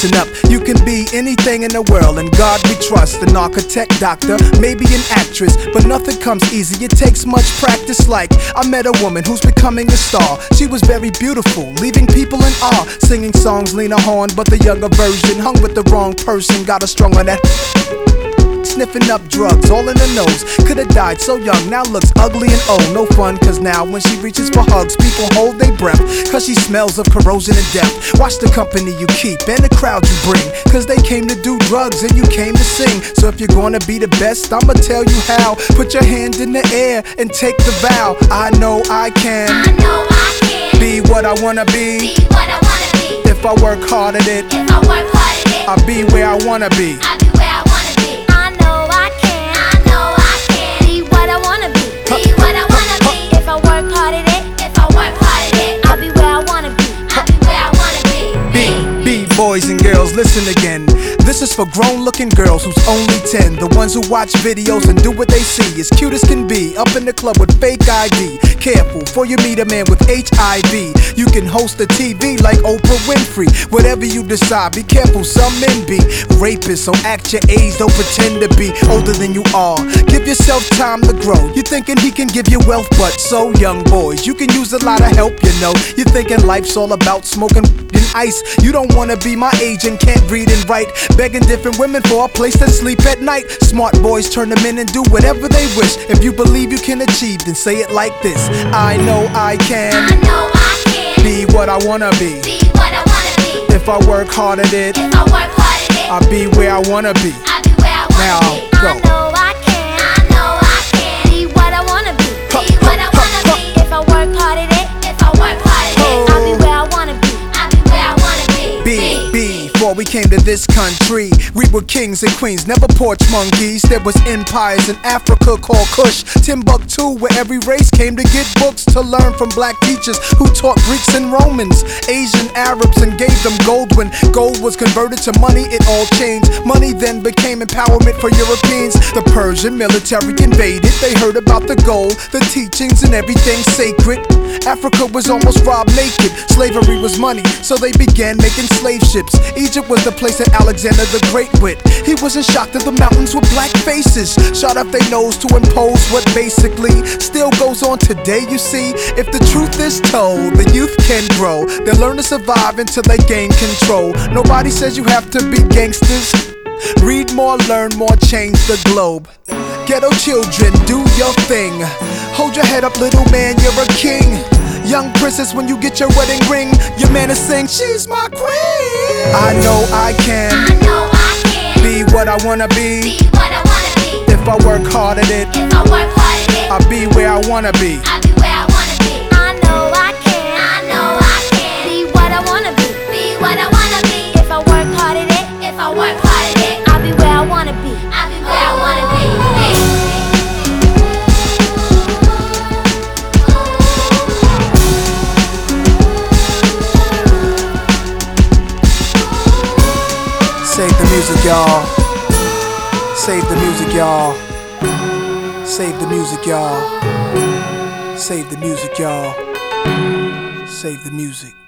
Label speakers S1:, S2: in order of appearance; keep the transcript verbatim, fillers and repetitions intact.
S1: Listen up, you can be anything in the world, and God we trust. An architect, doctor, maybe an actress, but nothing comes easy, it takes much practice. Like, I met a woman who's becoming a star. She was very beautiful, leaving people in awe, singing songs Lena Horne, but the younger version. Hung with the wrong person, got her strung on that. Sniffing up drugs, all in the nose. Could've died so young, now looks ugly and old. No fun, cause now when she reaches for hugs, people hold their breath, cause she smells of corrosion and death. Watch the company you keep and the crowd you bring, cause they came to do drugs and you came to sing. So if you're gonna be the best, I'ma tell you how. Put your hand in the air and take the vow. I know I can,
S2: I know I can
S1: be what I wanna be,
S2: be what I wanna be.
S1: If I work hard at it,
S2: If I work hard at it,
S1: I'll be where I wanna be.
S2: I'll be where I wanna be. I know I can, I know I can be what I wanna be, be what I wanna be. If I work hard at it, if I work hard at it, I'll be where I wanna be, I'll be where I wanna be.
S1: B, B, boys and girls, listen again. This is for grown-looking girls who's only ten, the ones who watch videos and do what they see. As cute as can be, up in the club with fake I D. Careful, for you meet a man with H I V. You can host a T V like Oprah Winfrey. Whatever you decide, be careful, some men be rapists, so act your age, don't pretend to be older than you are. Give yourself time to grow. You thinking he can give you wealth, but so young boys, you can use a lot of help, you know. You thinking life's all about smoking and ice. You don't wanna be my age and can't read and write, begging different women for a place to sleep at night. Smart boys turn them in and do whatever they wish. If you believe you can achieve, then say it like this: I know I can,
S2: I know I can
S1: be what I wanna be,
S2: be what I wanna be.
S1: if I work hard at it,
S2: If I work hard at it,
S1: I'll be where I wanna be.
S2: I'll be where I wanna
S1: Now,
S2: be.
S1: go.
S2: I know I can, I know I can be what I wanna be, be what I wanna be. If I work hard at it, if I work hard at it, I'll be where I wanna be, I'll be where I wanna be.
S1: B, B, before we came to this country, we were kings and queens, never porch monkeys. There was empires in Africa called Kush, Timbuktu, where every race came to get books to learn from black teachers who taught Greeks and Romans, Asian Arabs, and gave them gold. When gold was converted to money, it all changed. Money then became empowerment for Europeans. The Persian military invaded, they heard about the gold, the teachings and everything sacred. Africa was almost robbed naked, slavery was money, so they began making slave ships. Egypt was the place that Alexander the Great went. He wasn't shocked that the mountains were black faces, shot up their nose to impose what basically still goes on today. You see, if the truth is told, the youth can grow. They'll learn to survive until they gain control. Nobody says you have to be gangsters. Read more, learn more, change the globe. Ghetto children, do your thing. Hold your head up, little man, you're a king. Young princess, when you get your wedding ring, your man is saying, she's my queen. I know I can,
S2: I know I can
S1: be what I wanna be,
S2: be what I wanna be.
S1: if I work hard at it,
S2: If I work hard at it,
S1: I'll be where I wanna be.
S2: I'll be where I wanna be. I know I can, I know I can be what I wanna be, be what I wanna be. If I work hard at it, if I work hard at it, I'll be where I wanna be, I'll be where I wanna be.
S1: Save the music, y'all. Save the music, y'all. Save the music, y'all. Save the music, y'all. Save the music.